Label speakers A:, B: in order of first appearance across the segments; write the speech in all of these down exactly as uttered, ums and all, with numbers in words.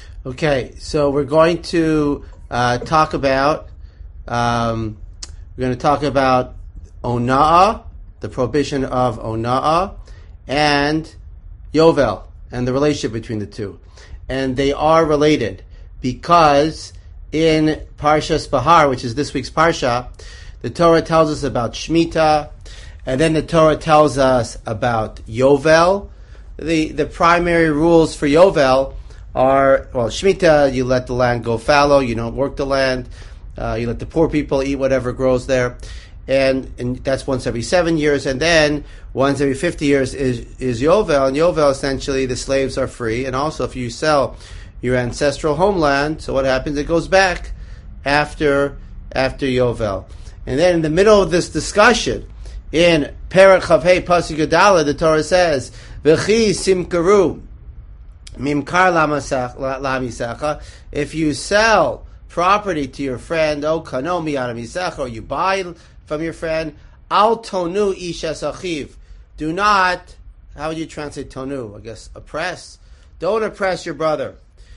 A: Okay, so we're going to uh, talk about um, we're going to talk about ona'ah, the prohibition of ona'ah, and yovel, and the relationship between the two, and they are related because in Parshas Bahar, which is this week's parsha, the Torah tells us about Shemitah, and then the Torah tells us about yovel. The the primary rules for yovel are, well, Shemitah, you let the land go fallow, you don't work the land, uh, you let the poor people eat whatever grows there, and and that's once every seven years, and then once every fifty years is, is Yovel, and Yovel, essentially, the slaves are free, and also if you sell your ancestral homeland, so what happens? It goes back after after Yovel. And then in the middle of this discussion, in Perek Chavhei Pasuk Yudala, the Torah says, V'chi simkaru, Mimkar lamisecha. If you sell property to your friend, O kano miyad misecha, or you buy from your friend, al tonu ish es achiv. Do not, how would you translate tonu? I guess oppress. Don't oppress your brother.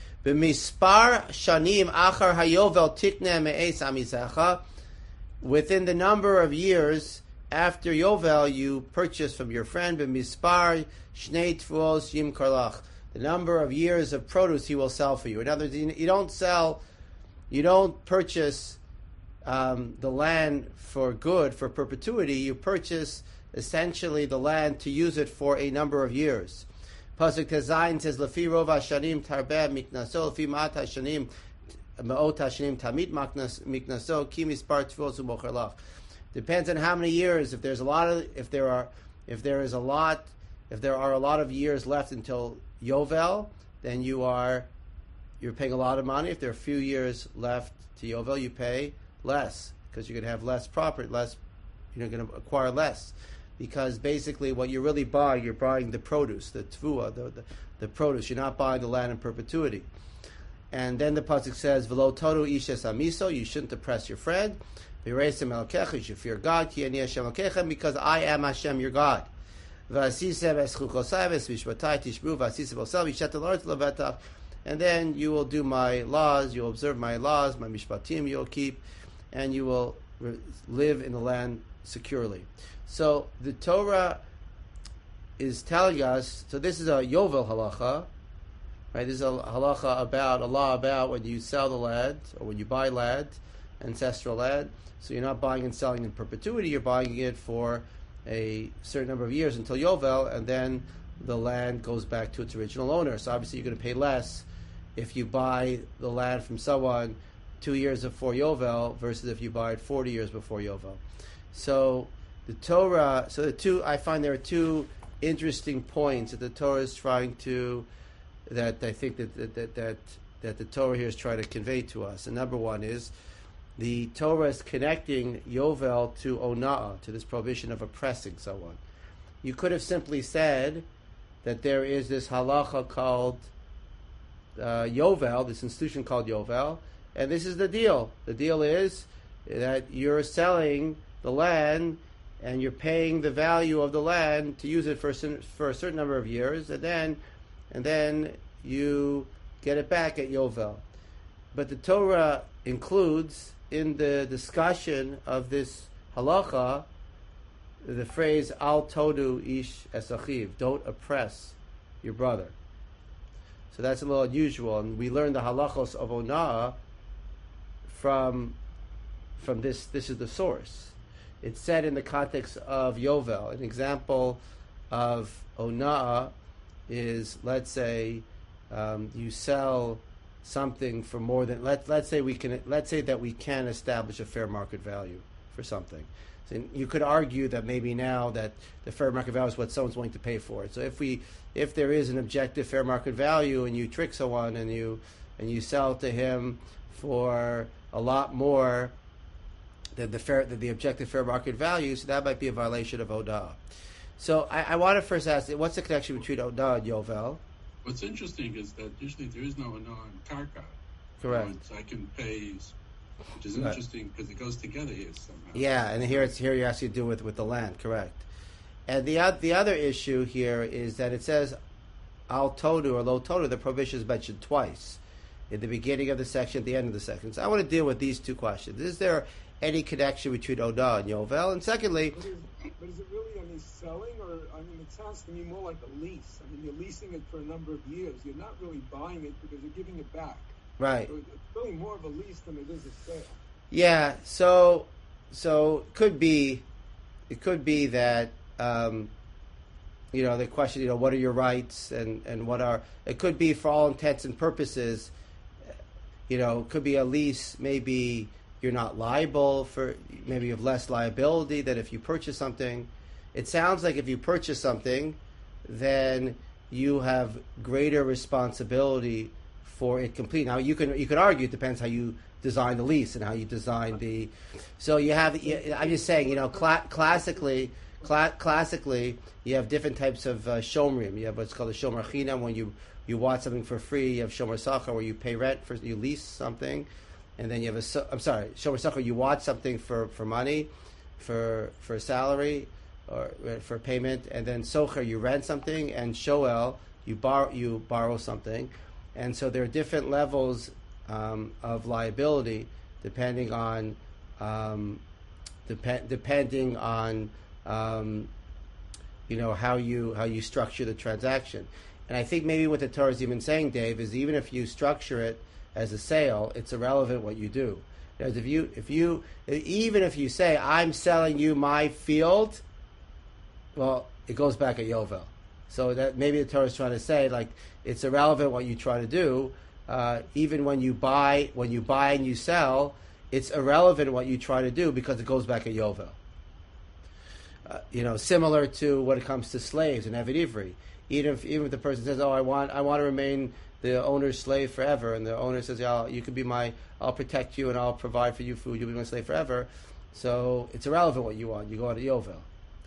A: B'mispar shanim achar hayovel tikne me'es amisecha. Within the number of years after Yovel, you purchase from your friend. B'mispar shnei tfuos yimkar lach. The number of years of produce he will sell for you. In other words, you don't sell, you don't purchase um, the land for good, for perpetuity. You purchase essentially the land to use it for a number of years. Pasuk Tezayin says, "Lefi rov hashanim tarbeh miknaso, lefi ma'at hashanim me'ot hashanim tamid miknaso, ki mispar tefos u'mocher lach." Depends on how many years. If there's a lot of, if there are, if there is a lot, if there are a lot of years left until Yovel, then you are you're paying a lot of money. If there are a few years left to Yovel, you pay less because you're going to have less property, less you're going to acquire less. Because basically, what you're really buying, you're buying the produce, the tvua, the, the the produce. You're not buying the land in perpetuity. And then the pasuk says, "V'lo toru ish es amiso." You shouldn't oppress your friend. V'reisim elkecha. You should fear God. Ki ani Hashem elkecha, because I am Hashem your God. And then you will do my laws, you will observe my laws, my mishpatim you will keep, and you will re- live in the land securely. So the Torah is telling us, so this is a Yovel halacha, right? This is a halacha about, a law about when you sell the land, or when you buy land, ancestral land, so you're not buying and selling in perpetuity, you're buying it for a certain number of years until Yovel, and then the land goes back to its original owner. So obviously you're going to pay less if you buy the land from someone two years before Yovel versus if you buy it forty years before Yovel. So the Torah, so the two, I find there are two interesting points that the Torah is trying to, that I think that that that that, that the Torah here is trying to convey to us. And number one is, the Torah is connecting Yovel to Ona'ah, to this prohibition of oppressing someone. You could have simply said that there is this halacha called uh, Yovel, this institution called Yovel, and this is the deal. The deal is that you're selling the land and you're paying the value of the land to use it for a certain, for a certain number of years, and then and then you get it back at Yovel. But the Torah includes in the discussion of this halacha the phrase al todu ish es achiv, don't oppress your brother. So that's a little unusual, and we learn the halachos of ona'ah from from this. This is the source. It's said in the context of Yovel. An example of ona'ah is, let's say um, you sell something for more than, let let's say we can let's say that we can establish a fair market value for something. So you could argue that maybe now that the fair market value is what someone's willing to pay for it. So if we if there is an objective fair market value and you trick someone and you and you sell to him for a lot more than the fair than the objective fair market value, so that might be a violation of Odah. So I, I want to first ask, what's the connection between Odah and Yovel?
B: What's interesting is that usually there is no Odah on Karka.
A: Correct.
B: So I can pay, which is interesting because it goes together here somehow.
A: Yeah, and here it's here you actually do with with the land, correct. And the the other issue here is that it says al todu or lo todu. The prohibition is mentioned twice. in the beginning of the section, at the end of the section. So I want to deal with these two questions. Is there any connection between Onah and Yovel? And secondly...
C: But is, but is it really any selling? Or, I mean, it sounds to me more like a lease. I mean, you're leasing it for a number of years. You're not really buying it because you're giving it back.
A: Right.
C: So it's really more of a lease than it is a sale.
A: Yeah, so so it could be it could be that um, you know the question, you know, what are your rights and, and what are it could be for all intents and purposes, you know, it could be a lease. Maybe you're not liable for maybe you have less liability than if you purchase something. It sounds like if you purchase something, then you have greater responsibility for it complete. Now you can you could argue it depends how you design the lease and how you design the. So you have. I'm just saying, you know, cla- classically, cla- classically, you have different types of uh, shomrim. You have what's called a shomer chinam when you you want something for free. You have shomer sachar where you pay rent for you lease something, and then you have a. I'm sorry, shomer sachar you want something for, for money, for for salary or for payment, and then socher you rent something, and shoel you borrow you borrow something. And so there are different levels um, of liability depending on um, dep- depending on um, you know how you how you structure the transaction. And I think maybe what the Torah is even saying, Dave, is even if you structure it as a sale, it's irrelevant what you do. Because if you if you even if you say I'm selling you my field, well, it goes back at Yovel. So that maybe the Torah is trying to say, like, it's irrelevant what you try to do. Uh, even when you buy, when you buy and you sell, it's irrelevant what you try to do because it goes back at Yovel. Uh, you know, similar to when it comes to slaves and Eved Ivri. Even if even if the person says, "Oh, I want I want to remain the owner's slave forever," and the owner says, "Yeah, you can be my, I'll protect you and I'll provide for you food. You'll be my slave forever." So it's irrelevant what you want. You go out at Yovel.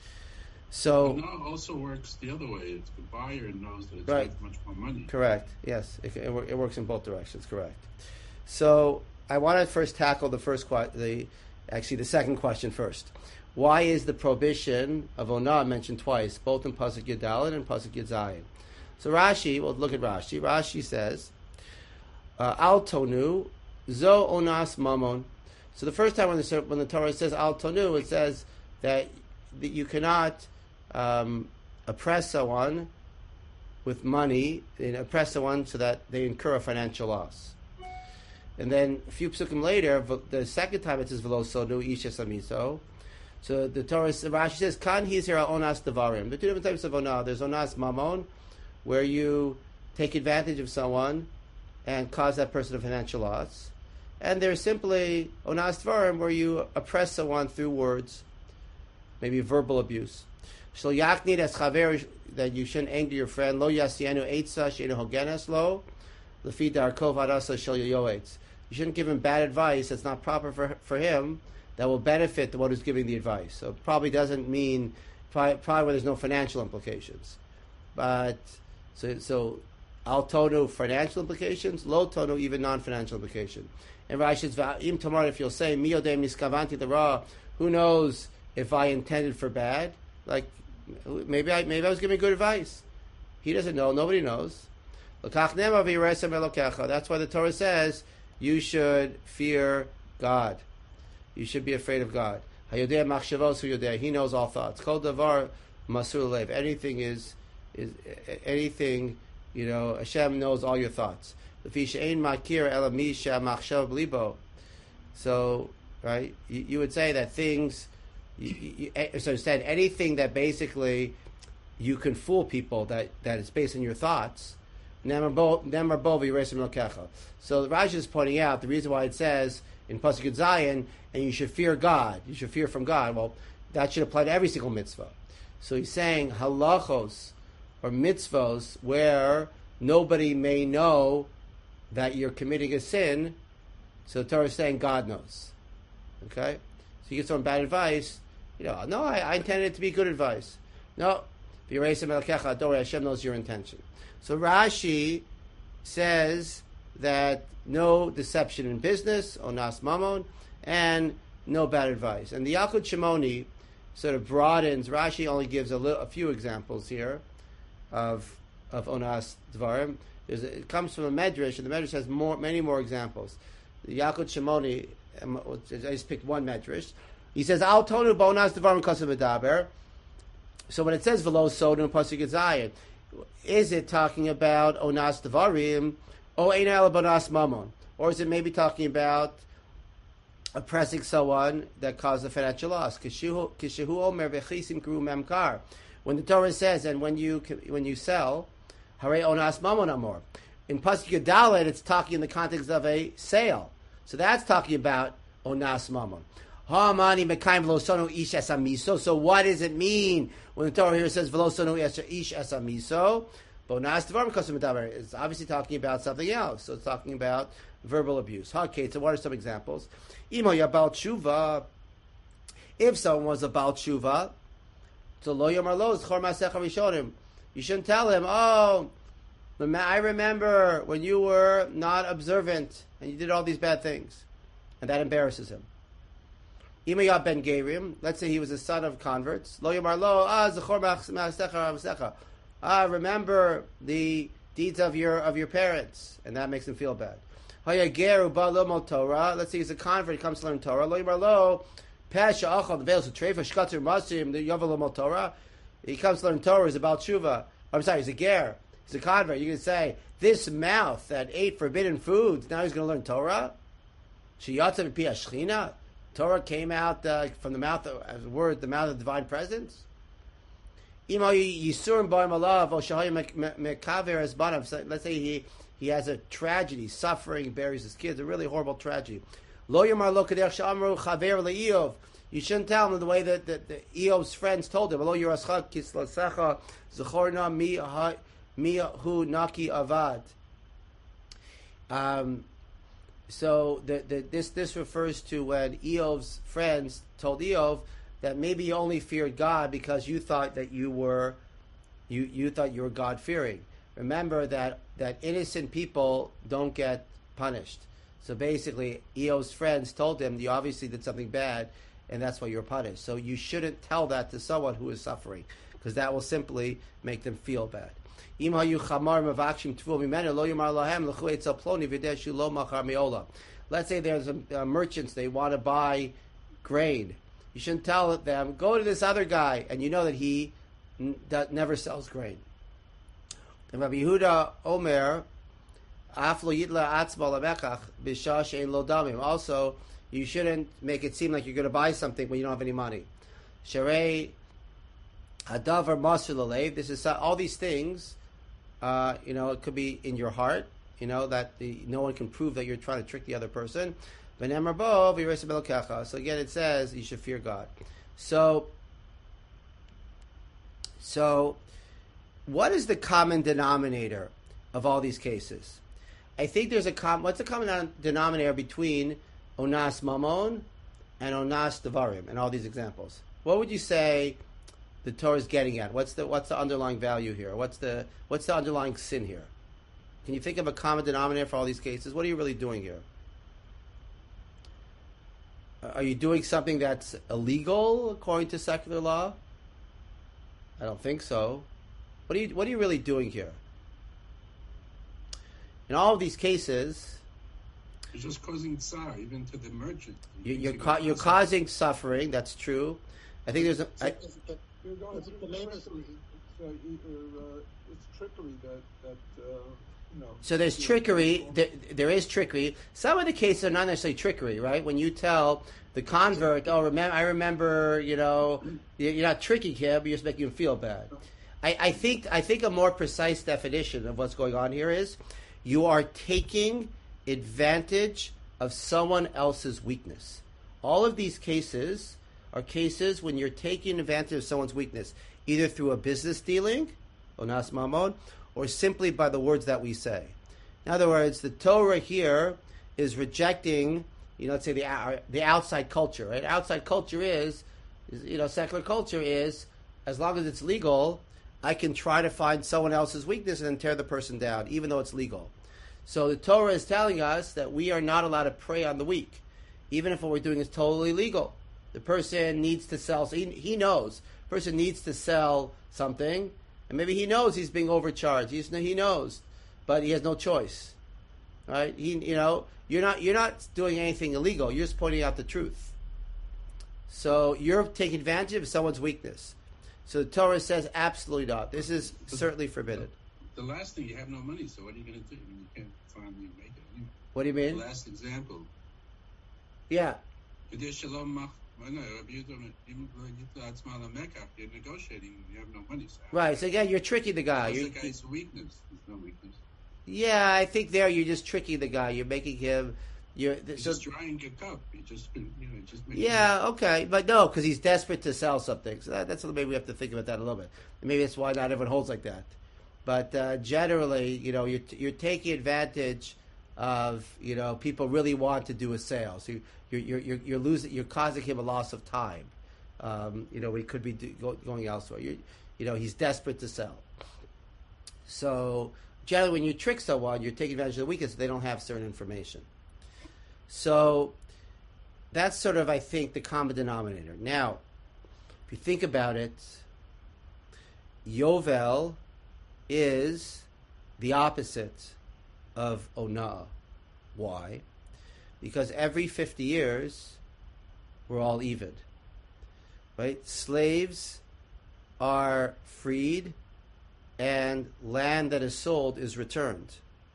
A: So
B: but now it also works the other way. It's the buyer knows that it's
A: right.
B: worth much more money.
A: Correct. Yes, it, it, it works in both directions. Correct. So I want to first tackle the first que- the actually the second question first. Why is the prohibition of Onah mentioned twice, both in Pasuk Yud Daled and Pasuk Yud Zayin? So Rashi, well, look at Rashi. Rashi says, uh, "Al tonu zo onas mamon." So the first time when the when the Torah says "al tonu," it says that that you cannot um, oppress someone with money, and oppress someone so that they incur a financial loss. And then a few psukim later, the second time it says "v'lo sonu isha samiso." So the Torah, Rashi says, "Kan hizir al onas devarim." The two different types of onah. There's onas mamon, where you take advantage of someone and cause that person a financial loss, and there's simply onas devarim, where you oppress someone through words, maybe verbal abuse. Shlo yaknid es chaver, that you shouldn't anger your friend. Lo yasienu eitza she'enu hogenes lo lefi darko v'adasa shel yoyetz. You shouldn't give him bad advice that's not proper for for him, that will benefit the one who's giving the advice. So it probably doesn't mean, probably, probably where there's no financial implications. But, so, so al tonu financial implications, lo tonu even non-financial implication. And Rashi says, im tomorrow, if you'll say, mi yodei miskavanti the ra, who knows if I intended for bad? Like, maybe I maybe I was giving good advice. He doesn't know, nobody knows. That's why the Torah says, you should fear God. You should be afraid of God. He knows all thoughts. Kol davar masur lev. Anything is is anything. You know, Hashem knows all your thoughts. So, right, you, you would say that things. You, you, so instead, anything that basically you can fool people that, that is based on your thoughts. So the Rashi is pointing out the reason why it says in Pasuk Yud Zayin, and you should fear God. You should fear from God. Well, that should apply to every single mitzvah. So he's saying halachos or mitzvos where nobody may know that you're committing a sin. So the Torah is saying God knows. Okay, so you get some bad advice. You know, no, I, I intended it to be good advice. No, Hashem knows your intention. So Rashi says that no deception in business, onas mamon, and no bad advice. And the Yalkut Shimoni sort of broadens. Rashi only gives a, little, a few examples here of of onas dvarim. There's a, it comes from a medrash, and the medrash has more, many more examples. The Yalkut Shimoni, I just picked one medrash. He says, "Al tonu b'onas dvarim kasav medaber." So when it says v'lo sodu in pasuk Zayin, is it talking about onas dvarim, or ein el b'onas mamon, or is it maybe talking about oppressing someone that caused a financial loss? Kishehu omer v'chisim kru memkar. When the Torah says, and when you when you sell, harei onas mamon amor. In pasuk Dalet, it's talking in the context of a sale. So that's talking about onas mamon. Ha'amani mekayim v'lo sonu ish es hamiso. So what does it mean when the Torah here says v'lo sonu ish es hamiso? B'onas dvarim kasav medaber. It's obviously talking about something else. So it's talking about verbal abuse. Okay, so what are some examples? Imo yabal tshuva. If someone was a bal tshuva, so lo yomar lo zchor ma'asecha rishonim. You shouldn't tell him, oh, I remember when you were not observant and you did all these bad things, and that embarrasses him. Imo yab ben gerim. Let's say he was a son of converts. Lo yomar lo ah zchor ma'asecha ma'asecha. Ah, remember the deeds of your of your parents, and that makes him feel bad. Torah. Let's say he's a convert, he comes to learn Torah. Lo yimar lo pesha achal the veils of treifa shkatzir masim the yavel Torah. He comes to learn Torah. He's about tshuva. I'm sorry, he's a ger. He's a convert. You can say this mouth that ate forbidden foods. Now he's going to learn Torah. Sheyatzav pi hashchina. Torah came out uh, from the mouth of as a word, the mouth of divine presence. Let's say he, he has a tragedy, suffering, buries his kids, a really horrible tragedy. You shouldn't tell him the way that, that, that Eov's friends told him. Um, so the, the, this this refers to when Eov's friends told Eov that maybe you only feared God because you thought that you were, you, you thought you were God fearing. Remember that, that innocent people don't get punished. So basically, Eov's friends told him you obviously did something bad, and that's why you're punished. So you shouldn't tell that to someone who is suffering, because that will simply make them feel bad. Let's say there's a, a merchants, they want to buy grain. You shouldn't tell them, go to this other guy, and you know that he n- that never sells grain. And Rabbi Yehuda Omer, Aflo Yitla Atzma Lamechach, B'shah She'en Lo Damim. Also, you shouldn't make it seem like you're going to buy something when you don't have any money. Sharei Hadavar Masr Lalev. This is all these things. Uh, you know, it could be in your heart. You know that the, no one can prove that you're trying to trick the other person. So again, it says you should fear God. So, so, what is the common denominator of all these cases? I think there's a com- what's the common denominator between onas mamon and onas devarim and all these examples? What would you say the Torah is getting at? What's the what's the underlying value here? What's the what's the underlying sin here? Can you think of a common denominator for all these cases? What are you really doing here? Are you doing something that's illegal according to secular law? I don't think so. What are you What are you really doing here? In all of these cases,
B: you're just causing tsar even to the merchant.
A: You, you're ca- you're causing suffering. That's true. I think there's a. I,
C: You're going to trickery. It's, uh, either, uh, it's trickery that that. Uh, No.
A: So there's trickery. There, there is trickery. Some of the cases are not necessarily trickery, right? When you tell the convert, "Oh, remember, I remember," you know, you're not tricking him, but you're just making him feel bad. I, I think I think a more precise definition of what's going on here is you are taking advantage of someone else's weakness. All of these cases are cases when you're taking advantage of someone's weakness, either through a business dealing, onas mamon, or simply by the words that we say. In other words, the Torah here is rejecting, you know, let's say the the outside culture, right? Outside culture is, is, you know, secular culture is, as long as it's legal, I can try to find someone else's weakness and then tear the person down, even though it's legal. So the Torah is telling us that we are not allowed to prey on the weak, even if what we're doing is totally legal. The person needs to sell, so he, he knows, the person needs to sell something, And maybe he knows he's being overcharged. He's, he knows, but he has no choice, right? He, you know, you're not you're not doing anything illegal. You're just pointing out the truth. So you're taking advantage of someone's weakness. So the Torah says absolutely not. This is certainly forbidden.
B: The last thing, you have no money, so what are you going to do? I mean, you can't finally make it anyway.
A: What do you mean?
B: The last example.
A: Yeah.
B: You're negotiating, you have no money. So
A: right, so again, you're tricking the guy.
B: That's
A: You're,
B: the guy's weakness. There's no weakness.
A: Yeah, I think there you're just tricking the guy. You're making him... You're,
B: He's
A: so,
B: just drying your cup. You just, you know, just making
A: yeah, okay. But no, because he's desperate to sell something. So that, that's maybe we have to think about that a little bit. Maybe that's why not everyone holds like that. But uh, generally, you know, you're, you're taking advantage of, you know, people really want to do a sale. So you, you're, you're, you're losing, you're causing him a loss of time. Um, you know, he could be do, go, going elsewhere. You're, you know, he's desperate to sell. So generally, when you trick someone, you're taking advantage of the weakness. They don't have certain information. So that's sort of, I think, the common denominator. Now, if you think about it, Yovel is the opposite of Ona'ah. Why? Because every fifty years, we're all even. Right? Slaves are freed and land that is sold is returned.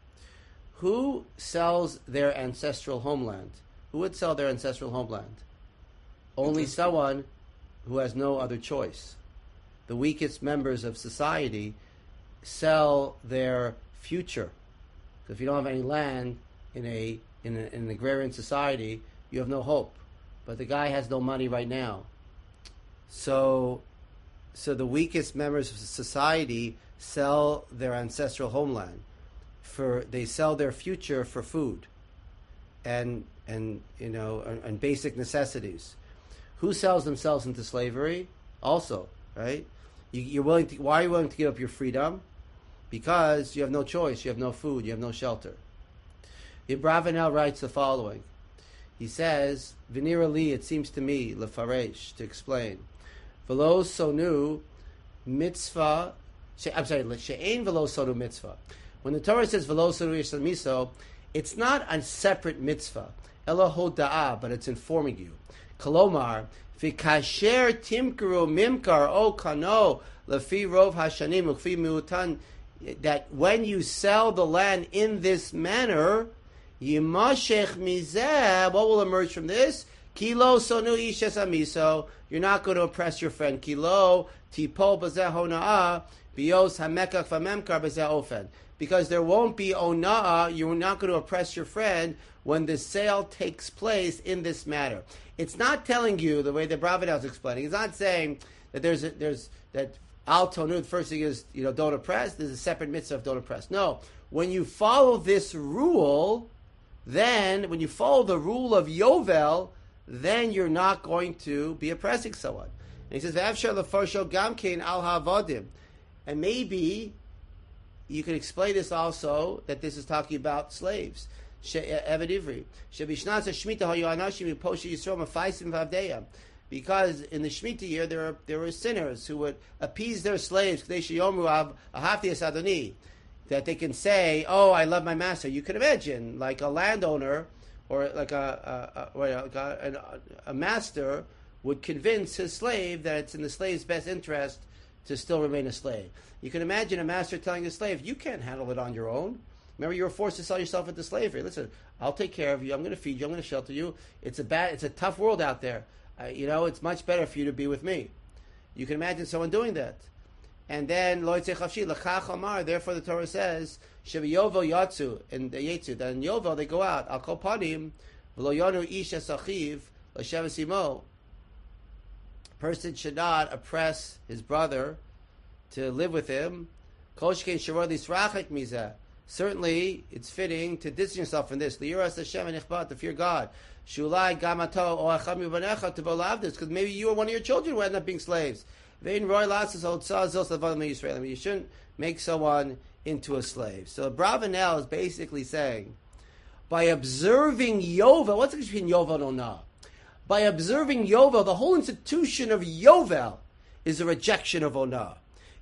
A: Who sells their ancestral homeland? Who would sell their ancestral homeland? Only someone who has no other choice. The weakest members of society sell their future. So if you don't have any land in a in, a, in an agrarian society, you have no hope. But the guy has no money right now. So, so the weakest members of society sell their ancestral homeland. For they sell their future for food, and and you know and, and basic necessities. Who sells themselves into slavery? Also, right? You, you're willing to. Why are you willing to give up your freedom? Because you have no choice. You have no food. You have no shelter. Abravanel writes the following. He says, "V'nira li, it seems to me, lefaresh, to explain, v'lo sonu mitzvah. I'm sorry, she'ein v'lo sonu mitzvah." When the Torah says "V'lo sonu yishal miso," it's not a separate mitzvah, elo hoda'ah, but it's informing you. Kolomar, v'kasher timkuru mimkar o kano lefi rov hashanim u'fi miutan, that when you sell the land in this manner, yimashech mizeh, what will emerge from this? Kilo sonu ishes amiso, you're not going to oppress your friend. Kilo tipol b'zeh hona'ah bios hamekach v'memkar b'zeh ofen. Because there won't be ona'ah, you're not going to oppress your friend when the sale takes place in this manner. It's not telling you the way that Bravanel is explaining. It's not saying that there's a, there's that al tonu. The first thing is, you know, don't oppress. There's a separate mitzvah of don't oppress. No, when you follow this rule, then when you follow the rule of Yovel, then you're not going to be oppressing someone. And he says, "V'afshar lefarsho gamkein al ha'avodim," and maybe you can explain this also, that this is talking about slaves. Eved Ivri. Because in the Shemitah year, there are, there were sinners who would appease their slaves, that they can say, "Oh, I love my master." You can imagine, like a landowner or like a, a, a, a, a master would convince his slave that it's in the slave's best interest to still remain a slave. You can imagine a master telling a slave, "You can't handle it on your own. Remember, you were forced to sell yourself into slavery. Listen, I'll take care of you. I'm going to feed you. I'm going to shelter you. It's a bad, it's a tough world out there. Uh, you know, it's much better for you to be with me." You can imagine someone doing that. And then, Lo yitzei chafshi l'chach amar, therefore the Torah says, Shev yovel yatsu, and the yetsu, that in Yovel they go out, al kol panim, v'lo yonu ish es achiv, l'sheves imo. Person should not oppress his brother to live with him. Kol shkein shiror lisrachek mizeh. Certainly, it's fitting to distance yourself from this. Liyiras Hashem v'nichbat, to fear God. Shulai gamato o acham yuvanecha to this, because maybe you or one of your children will end up being slaves. Vein roy lasses hotzah zil savadim Yisrael. You shouldn't make someone into a slave. So Bravanel is basically saying, by observing Yovel, what's the difference between Yovel and Onah? By observing Yovel, the whole institution of Yovel is a rejection of Onah.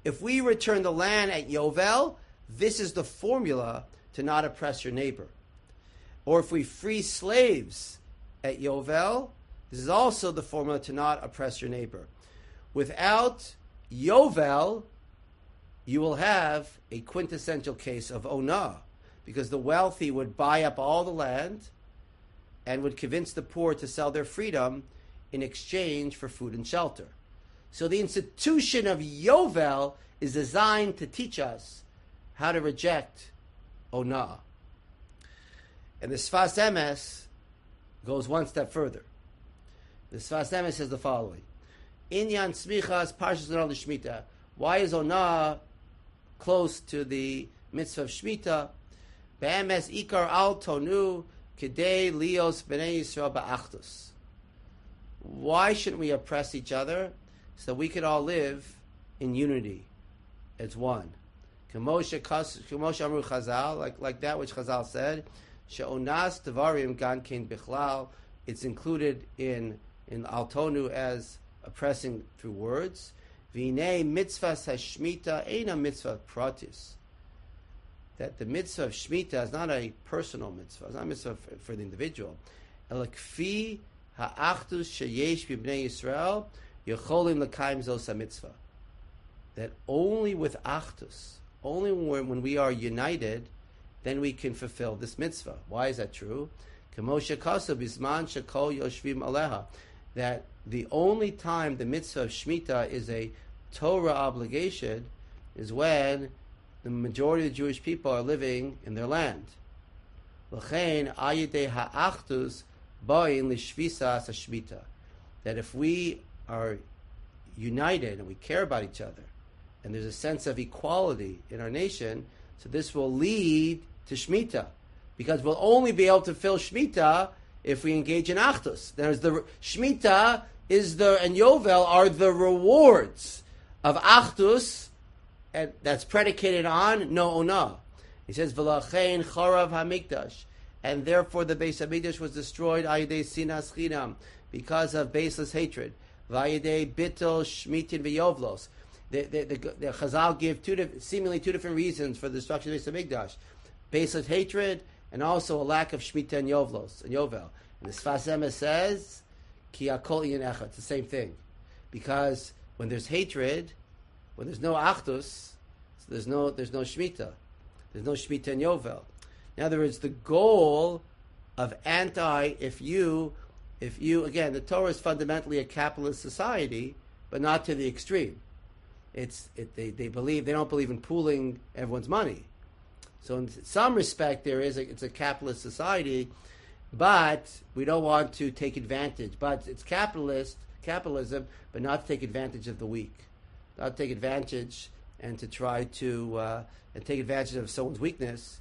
A: If we return the land at Yovel, this is the formula to not oppress your neighbor. Or if we free slaves at Yovel, this is also the formula to not oppress your neighbor. Without Yovel, you will have a quintessential case of Onah, because the wealthy would buy up all the land and would convince the poor to sell their freedom in exchange for food and shelter. So the institution of Yovel is designed to teach us how to reject Onah. And the Sfas Emes goes one step further. The Sfas Emes says the following: Inyan Smichas Parshas Onah L'Shmita. Why is Onah close to the mitzvah of Shmita? Be'emes Ikar Al Tonu Kedei Lios B'nei Yisrael Ba'achdus. Why shouldn't we oppress each other? So we could all live in unity as one. K'moshe Amru Chazal, like, like that which Chazal said, She'onas Devarim Gan Kein Bichlal. It's included in in Altonu as oppressing through words. V'nei mitzvah hashmita eina mitzvah pratis. That the mitzvah of Shmita is not a personal mitzvah. It's not a mitzvah for, for the individual. Elakfi ha'achdus sheyesh b'bnei Yisrael yecholim l'kaim zos mitzvah. That only with achdus, only when, when we are united, then we can fulfill this mitzvah. Why is that true? K'moshe kasu bisman shekol yoshvim aleha. That the only time the mitzvah of Shemitah is a Torah obligation is when the majority of the Jewish people are living in their land. L'chein ayidei ha'achdus ba'in l'shvisas ha'shmita. That if we are united and we care about each other, and there's a sense of equality in our nation, so this will lead to Shemitah. Because we'll only be able to fill Shemitah if we engage in Achdus. There's the Shemitah is the and Yovel are the rewards of Achdus, and that's predicated on no Onah. He says V'lachein Charav Hamikdash, and therefore the Beis Hamikdash was destroyed Ayidei Sinas Chinam, because of baseless hatred. V'ayidei Bittul Shmitin V'Yovlos. The, the, the, the Chazal give two seemingly two different reasons for the destruction of the Beis Hamikdash: baseless hatred, and also a lack of Shemitah and Yovlos and Yovel. And the Sfas Emes says, Ki Hakol Inyan Echad. It's the same thing, because when there's hatred, when there's no Achdus, so there's no there's no Shemitah, there's no Shemitah and Yovel. In other words, the goal of anti if you if you again the Torah is fundamentally a capitalist society, but not to the extreme. It's it, they they believe they don't believe in pooling everyone's money. So in some respect, there is a, it's a capitalist society, but we don't want to take advantage. But it's capitalist capitalism, but not to take advantage of the weak, not to take advantage and to try to uh, and take advantage of someone's weakness.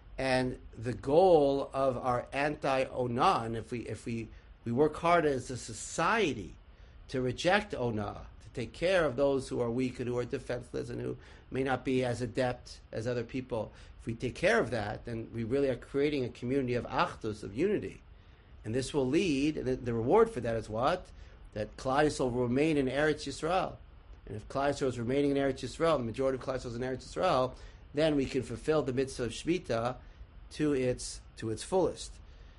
A: And the goal of our anti-Onah, and if we if we we work hard as a society to reject Onah, to take care of those who are weak and who are defenseless and who may not be as adept as other people. If we take care of that, then we really are creating a community of achdus, of unity. And this will lead, and the, the reward for that is what? That Klal Yisrael will remain in Eretz Yisrael. And if Klal Yisrael is remaining in Eretz Yisrael, the majority of Klal Yisrael is in Eretz Yisrael, then we can fulfill the mitzvah of Shemitah to its to its fullest.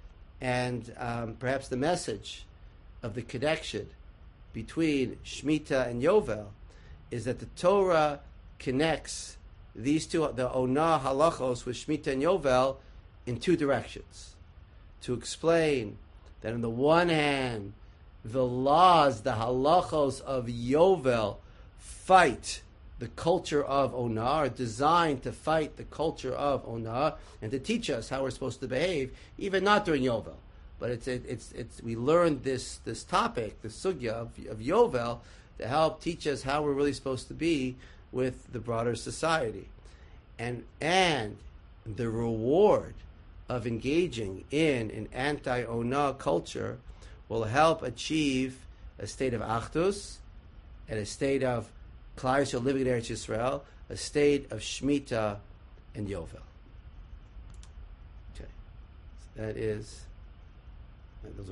A: And um, perhaps the message of the connection between Shemitah and Yovel is that the Torah connects these two, the Onah halachos with Shemitah and Yovel, in two directions. To explain that on the one hand, the laws, the halachos of Yovel fight the culture of Onah, are designed to fight the culture of Onah and to teach us how we're supposed to behave, even not during Yovel. But it's it's it's we learned this this topic, the sugya of, of Yovel, to help teach us how we're really supposed to be with the broader society. And and the reward of engaging in an anti-Onah culture will help achieve a state of Achdus and a state of Klal Yisrael living in Eretz Yisrael, a state of Shemitah and Yovel. Okay. So that is... Those